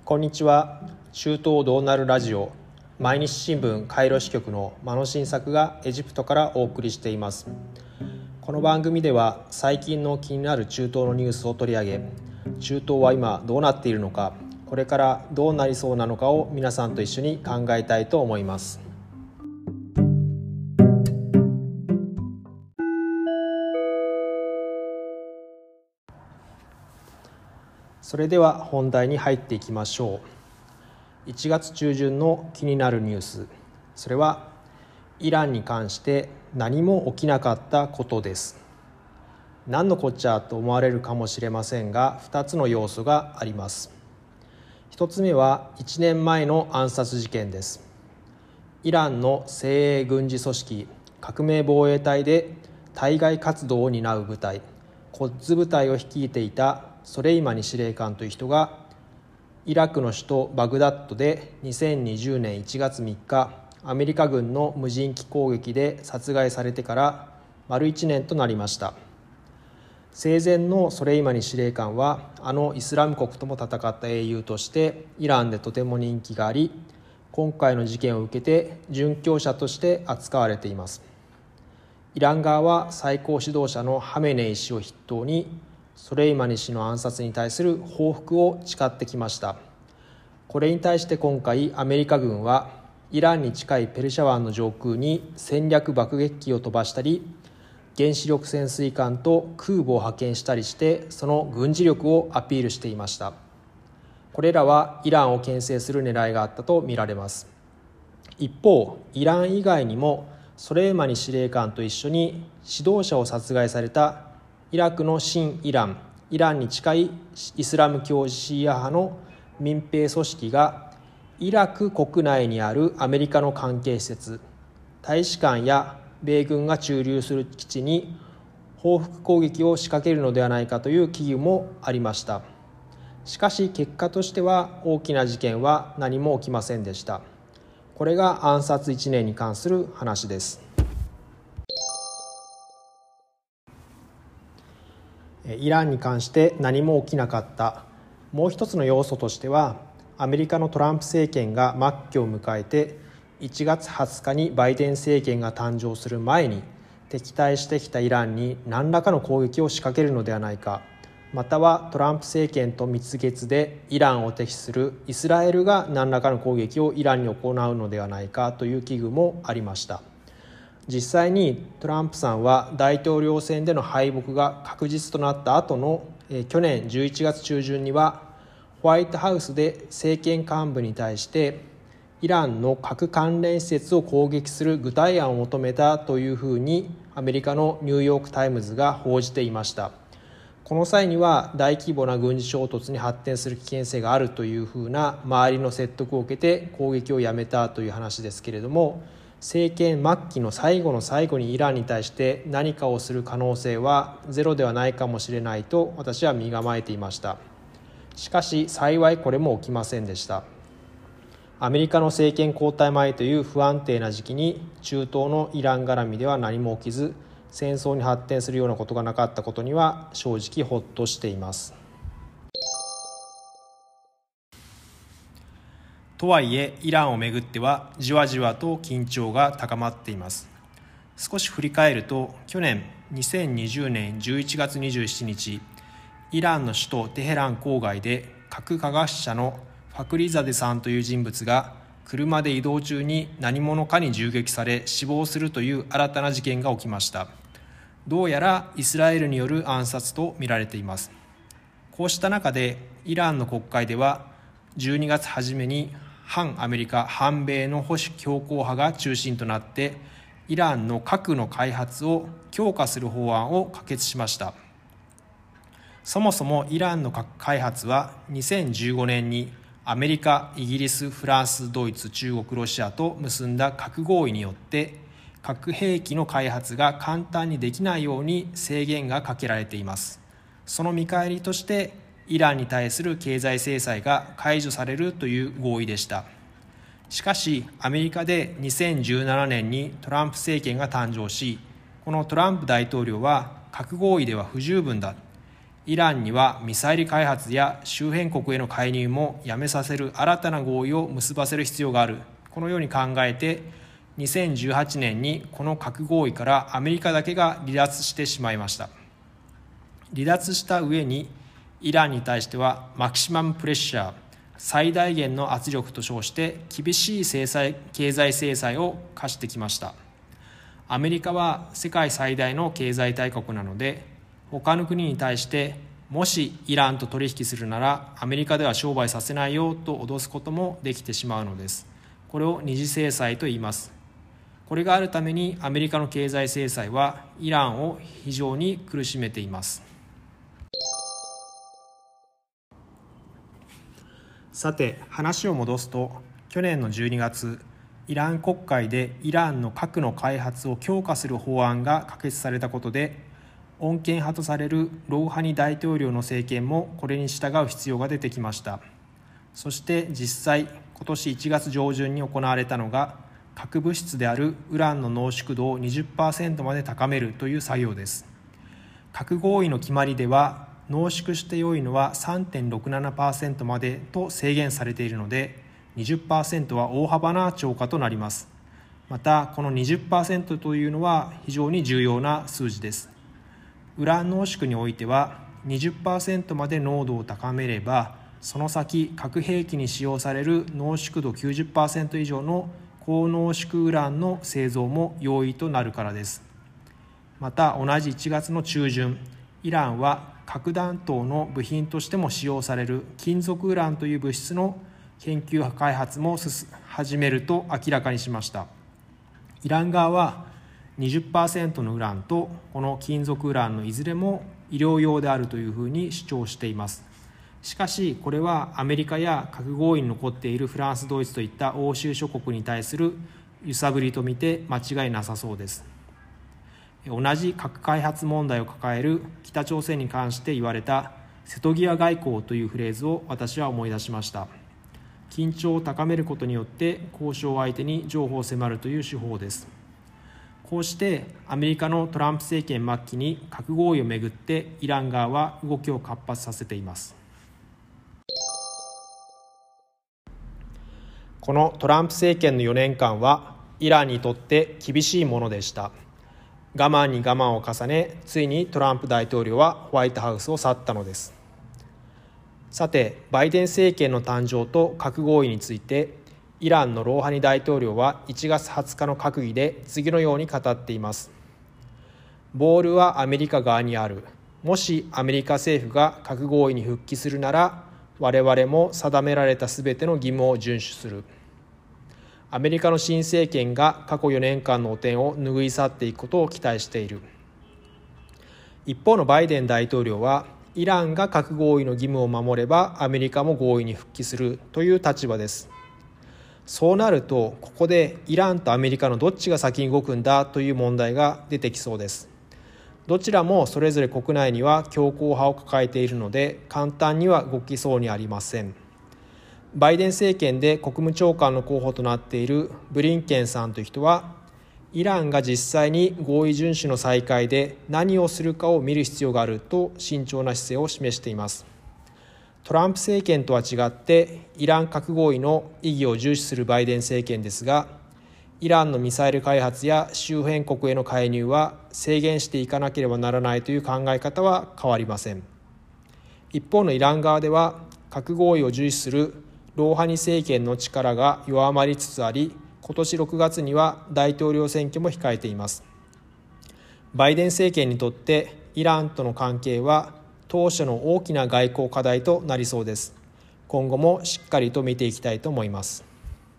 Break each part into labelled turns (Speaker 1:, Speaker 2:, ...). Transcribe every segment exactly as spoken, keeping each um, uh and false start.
Speaker 1: こんにちは。中東どうなるラジオ、毎日新聞カイロ支局の間野新作がエジプトからお送りしています。この番組では最近の気になる中東のニュースを取り上げ、中東は今どうなっているのか、これからどうなりそうなのかを皆さんと一緒に考えたいと思います。それでは本題に入っていきましょう。いちがつ中旬の気になるニュース、それはイランに関して何も起きなかったことです。何のこっちゃと思われるかもしれませんが、ふたつの要素があります。ひとつめはいちねんまえの暗殺事件です。イランの精鋭軍事組織革命防衛隊で対外活動を担う部隊コッズ部隊を率いていたソレイマニ司令官という人がイラクの首都バグダッドでにせんにじゅうねんいちがつみっか、アメリカ軍の無人機攻撃で殺害されてから丸いちねんとなりました。生前のソレイマニ司令官はあのイスラム国とも戦った英雄としてイランでとても人気があり、今回の事件を受けて殉教者として扱われています。イラン側は最高指導者のハメネイ師を筆頭にソレイマニ氏の暗殺に対する報復を誓ってきました。これに対して今回アメリカ軍はイランに近いペルシャ湾の上空に戦略爆撃機を飛ばしたり、原子力潜水艦と空母を派遣したりしてその軍事力をアピールしていました。これらはイランを牽制する狙いがあったとみられます。一方、イラン以外にもソレイマニ司令官と一緒に指導者を殺害されたイラクの新イラン、イランに近いイスラム教シーア派の民兵組織がイラク国内にあるアメリカの関係施設、大使館や米軍が駐留する基地に報復攻撃を仕掛けるのではないかという危惧もありました。しかし結果としては大きな事件は何も起きませんでした。これが暗殺いちねんに関する話です。イランに関して何も起きなかったもう一つの要素としては、アメリカのトランプ政権が末期を迎えていちがつはつかにバイデン政権が誕生する前に敵対してきたイランに何らかの攻撃を仕掛けるのではないか、またはトランプ政権と蜜月でイランを敵視するイスラエルが何らかの攻撃をイランに行うのではないかという危惧もありました。実際にトランプさんは大統領選での敗北が確実となった後の、えー、去年じゅういちがつ中旬にはホワイトハウスで政権幹部に対してイランの核関連施設を攻撃する具体案を求めたというふうにアメリカのニューヨークタイムズが報じていました。この際には大規模な軍事衝突に発展する危険性があるというふうな周りの説得を受けて攻撃をやめたという話ですけれども、政権末期の最後の最後にイランに対して何かをする可能性はゼロではないかもしれないと私は身構えていました。しかし幸いこれも起きませんでした。アメリカの政権交代前という不安定な時期に中東のイラン絡みでは何も起きず、戦争に発展するようなことがなかったことには正直ほっとしています。とはいえイランをめぐってはじわじわと緊張が高まっています。少し振り返ると、去年にせんにじゅうねんじゅういちがつにじゅうしちにち、イランの首都テヘラン郊外で核科学者のファクリザデさんという人物が車で移動中に何者かに銃撃され死亡するという新たな事件が起きました。どうやらイスラエルによる暗殺とみられています。こうした中でイランの国会ではじゅうにがつ初めに反アメリカ反米の保守強硬派が中心となってイランの核の開発を強化する法案を可決しました。そもそもイランの核開発はにせんじゅうごねんにアメリカ、イギリス、フランス、ドイツ、中国、ロシアと結んだ核合意によって核兵器の開発が簡単にできないように制限がかけられています。その見返りとしてイランに対する経済制裁が解除されるという合意でした。しかしアメリカでにせんじゅうななねんにトランプ政権が誕生し、このトランプ大統領は核合意では不十分だ、 イランにはミサイル開発や周辺国への介入もやめさせる新たな合意を結ばせる必要がある、このように考えてにせんじゅうはちねんにこの核合意からアメリカだけが離脱してしまいました。離脱した上にイランに対してはマキシマムプレッシャー、最大限の圧力と称して厳しい制裁経済制裁を課してきました。アメリカは世界最大の経済大国なので、他の国に対してもしイランと取引するならアメリカでは商売させないよと脅すこともできてしまうのです。これを二次制裁と言います。これがあるためにアメリカの経済制裁はイランを非常に苦しめています。さて、話を戻すと、去年のじゅうにがつ、イラン国会でイランの核の開発を強化する法案が可決されたことで、穏健派とされるロウハニ大統領の政権もこれに従う必要が出てきました。そして実際、今年いちがつ上旬に行われたのが、核物質であるウランの濃縮度を にじゅっパーセント まで高めるという作業です。核合意の決まりでは、濃縮して良いのは さんてんろくななパーセント までと制限されているので、にじゅっパーセント は大幅な超過となります。また、この にじゅっパーセント というのは非常に重要な数字です。ウラン濃縮においては にじゅっパーセント まで濃度を高めれば、その先核兵器に使用される濃縮度 きゅうじゅっパーセント 以上の高濃縮ウランの製造も容易となるからです。また同じいちがつの中旬、イランは核弾頭の部品としても使用される金属ウランという物質の研究開発も始めると明らかにしました。イラン側はにじゅっパーセント のウランとこの金属ウランのいずれも医療用であるというふうに主張しています。しかしこれはアメリカや核合意に残っているフランス、ドイツといった欧州諸国に対する揺さぶりと見て間違いなさそうです。同じ核開発問題を抱える北朝鮮に関して言われた瀬戸際外交というフレーズを私は思い出しました。緊張を高めることによって交渉相手に譲歩を迫るという手法です。こうしてアメリカのトランプ政権末期に核合意をめぐってイラン側は動きを活発させています。このトランプ政権のよねんかんはイランにとって厳しいものでした。我慢に我慢を重ね、ついにトランプ大統領はホワイトハウスを去ったのです。さて、バイデン政権の誕生と核合意についてイランのロウハニ大統領はいちがつはつかの閣議で次のように語っています。ボールはアメリカ側にある。もしアメリカ政府が核合意に復帰するなら、我々も定められたすべての義務を遵守する。アメリカの新政権が過去よねんかんの汚点を拭い去っていくことを期待している。一方のバイデン大統領は、イランが核合意の義務を守ればアメリカも合意に復帰するという立場です。そうなると、ここでイランとアメリカのどっちが先に動くんだという問題が出てきそうです。どちらもそれぞれ国内には強硬派を抱えているので、簡単には動きそうにありません。バイデン政権で国務長官の候補となっているブリンケンさんという人は、イランが実際に合意遵守の再開で何をするかを見る必要があると慎重な姿勢を示しています。トランプ政権とは違ってイラン核合意の意義を重視するバイデン政権ですが、イランのミサイル開発や周辺国への介入は制限していかなければならないという考え方は変わりません。一方のイラン側では核合意を重視するロウハニ政権の力が弱まりつつあり、今年ろくがつには大統領選挙も控えています。バイデン政権にとってイランとの関係は当初の大きな外交課題となりそうです。今後もしっかりと見ていきたいと思います。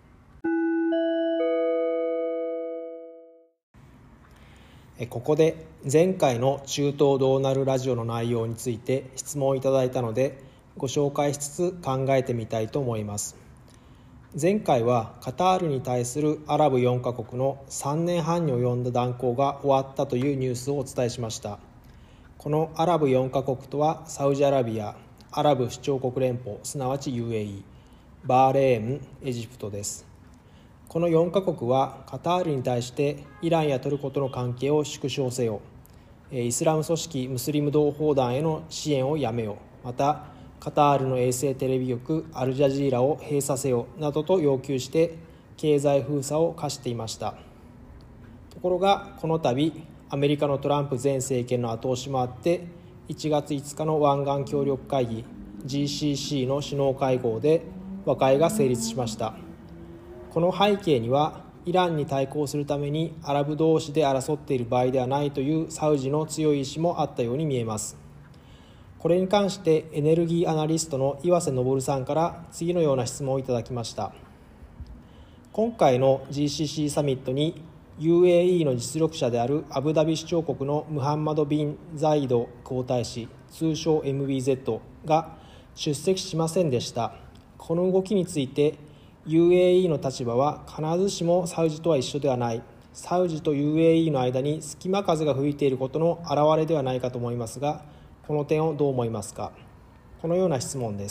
Speaker 1: ここで前回の中東どうなるラジオの内容について質問をいただいたので、ご紹介しつつ考えてみたいと思います。前回はカタールに対するアラブよんかこくのさんねんはんに及んだ断交が終わったというニュースをお伝えしました。このアラブよんかこくとはサウジアラビア、アラブ首長国連邦すなわち ユーエーイー、バーレーン、エジプトです。このよんかこくはカタールに対してイランやトルコとの関係を縮小せよ、 イスラム組織ムスリム同胞団への支援をやめよ、またカタールの衛星テレビ局アルジャジーラを閉鎖せよなどと要求して経済封鎖を課していました。ところがこの度アメリカのトランプ前政権の後押しもあっていちがついつかの湾岸協力会議 ジーシーシー の首脳会合で和解が成立しました。この背景にはイランに対抗するためにアラブ同士で争っている場合ではないというサウジの強い意志もあったように見えます。これに関してエネルギーアナリストの岩瀬昇さんから次のような質問をいただきました。今回の ジーシーシー サミットに ユーエーイー の実力者であるアブダビ首長国のムハンマド・ビン・ザイド皇太子、通称 エムビーゼット が出席しませんでした。この動きについて ユーエーイー の立場は必ずしもサウジとは一緒ではない、サウジと ユーエーイー の間に隙間風が吹いていることの表れではないかと思いますが、この点をどう思いますか。このような質問です。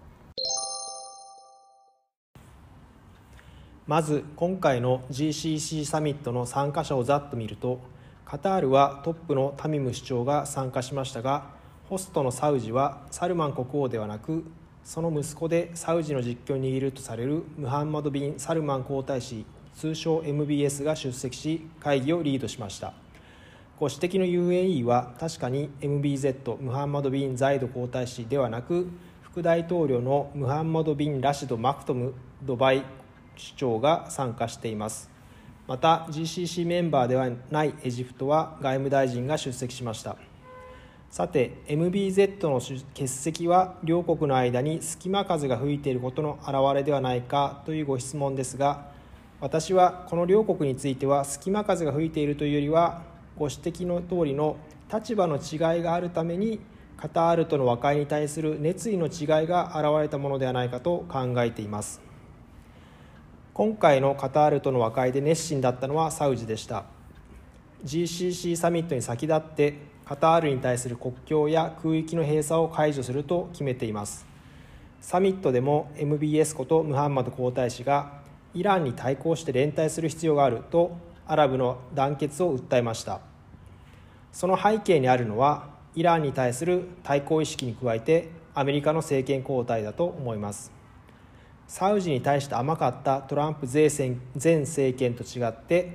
Speaker 1: まず今回の ジーシーシー サミットの参加者をざっと見ると、カタールはトップのタミム首長が参加しましたが、ホストのサウジはサルマン国王ではなく、その息子でサウジの実権を握るとされるムハンマド・ビン・サルマン皇太子、通称 エムビーエス が出席し会議をリードしました。ご指摘の ユーエーイー は確かに エムビーゼット ムハンマド・ビン・ザイド皇太子ではなく、副大統領のムハンマド・ビン・ラシド・マクトム・ドバイ首長が参加しています。また ジーシーシー メンバーではないエジプトは外務大臣が出席しました。さて エムビーゼット の欠席は両国の間に隙間風が吹いていることの表れではないかというご質問ですが、私はこの両国については隙間風が吹いているというよりは、ご指摘の通りの立場の違いがあるためにカタールとの和解に対する熱意の違いが現れたものではないかと考えています。今回のカタールとの和解で熱心だったのはサウジでした。 ジーシーシー サミットに先立ってカタールに対する国境や空域の閉鎖を解除すると決めています。サミットでも エムビーエス ことムハンマド皇太子がイランに対抗して連帯する必要があるとアラブの団結を訴えました。その背景にあるのはイランに対する対抗意識に加えてアメリカの政権交代だと思います。サウジに対して甘かったトランプ前政権と違って、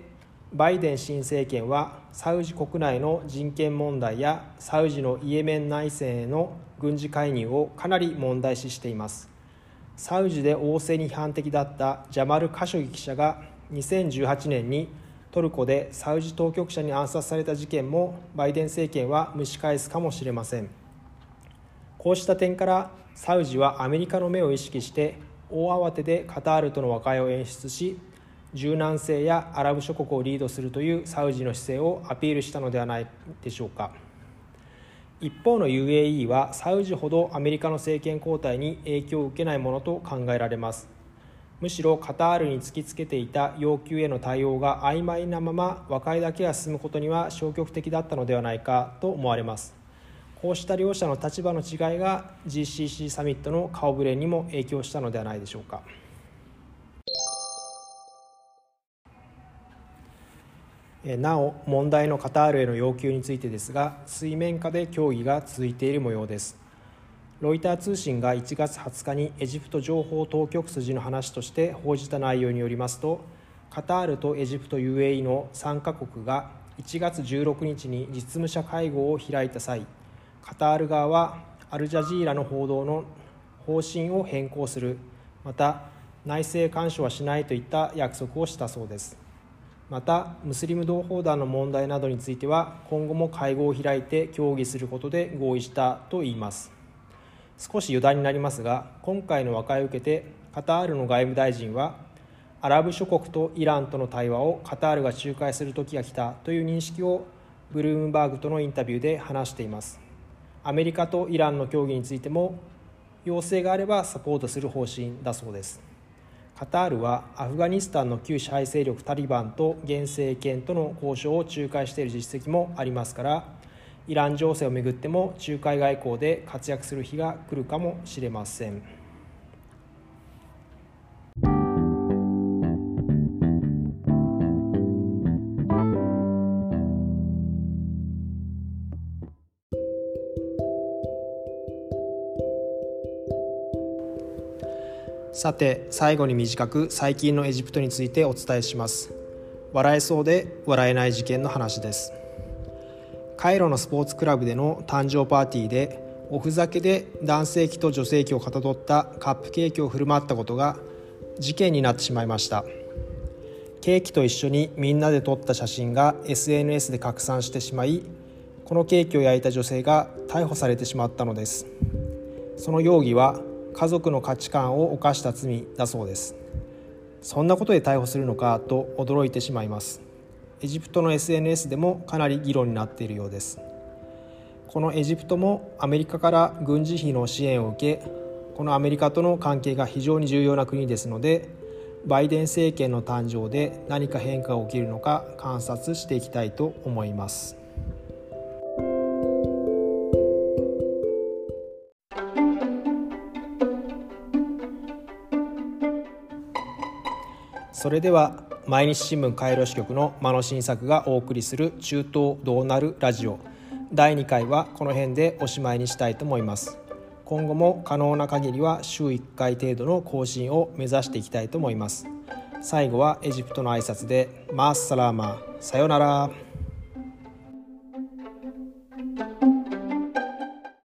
Speaker 1: バイデン新政権はサウジ国内の人権問題やサウジのイエメン内戦への軍事介入をかなり問題視しています。サウジで王政に批判的だったジャマル・カショギ記者がにせんじゅうはちねんにトルコでサウジ当局者に暗殺された事件もバイデン政権は蒸し返すかもしれません。こうした点からサウジはアメリカの目を意識して大慌てでカタールとの和解を演出し、柔軟性やアラブ諸国をリードするというサウジの姿勢をアピールしたのではないでしょうか。一方の ユーエーイー はサウジほどアメリカの政権交代に影響を受けないものと考えられます。むしろカタールに突きつけていた要求への対応が曖昧なまま和解だけが進むことには消極的だったのではないかと思われます。こうした両者の立場の違いが ジーシーシー サミットの顔ぶれにも影響したのではないでしょうか。なお問題のカタールへの要求についてですが、水面下で協議が続いている模様です。ロイター通信がいちがつはつかにエジプト情報当局筋の話として報じた内容によりますと、カタールとエジプト ユーエーイー のさんカ国がいちがつじゅうろくにちに実務者会合を開いた際、カタール側はアルジャジーラの報道の方針を変更する、また内政干渉はしないといった約束をしたそうです。またムスリム同胞団の問題などについては今後も会合を開いて協議することで合意したといいます。少し余談になりますが、今回の和解を受けてカタールの外務大臣はアラブ諸国とイランとの対話をカタールが仲介する時が来たという認識をブルームバーグとのインタビューで話しています。アメリカとイランの協議についても要請があればサポートする方針だそうです。カタールはアフガニスタンの旧支配勢力タリバンと現政権との交渉を仲介している実績もありますから、イラン情勢をめぐっても仲介外交で活躍する日が来るかもしれません。 さて、最後に短く最近のエジプトについてお伝えします。笑えそうで笑えない事件の話です。カイロのスポーツクラブでの誕生パーティーでおふざけで男性器と女性器をかたどったカップケーキを振る舞ったことが事件になってしまいました。ケーキと一緒にみんなで撮った写真が エスエヌエス で拡散してしまい、このケーキを焼いた女性が逮捕されてしまったのです。その容疑は家族の価値観を犯した罪だそうです。そんなことで逮捕するのかと驚いてしまいます。エジプトの エスエヌエス でもかなり議論になっているようです。このエジプトもアメリカから軍事費の支援を受け、このアメリカとの関係が非常に重要な国ですので、バイデン政権の誕生で何か変化が起きるのか観察していきたいと思います。それでは毎日新聞カイロ支局の間野新作がお送りする中東どうなるラジオだいにかいはこの辺でおしまいにしたいと思います。今後も可能な限りは週いっかい程度の更新を目指していきたいと思います。最後はエジプトの挨拶でマッサラーマ、さよなら。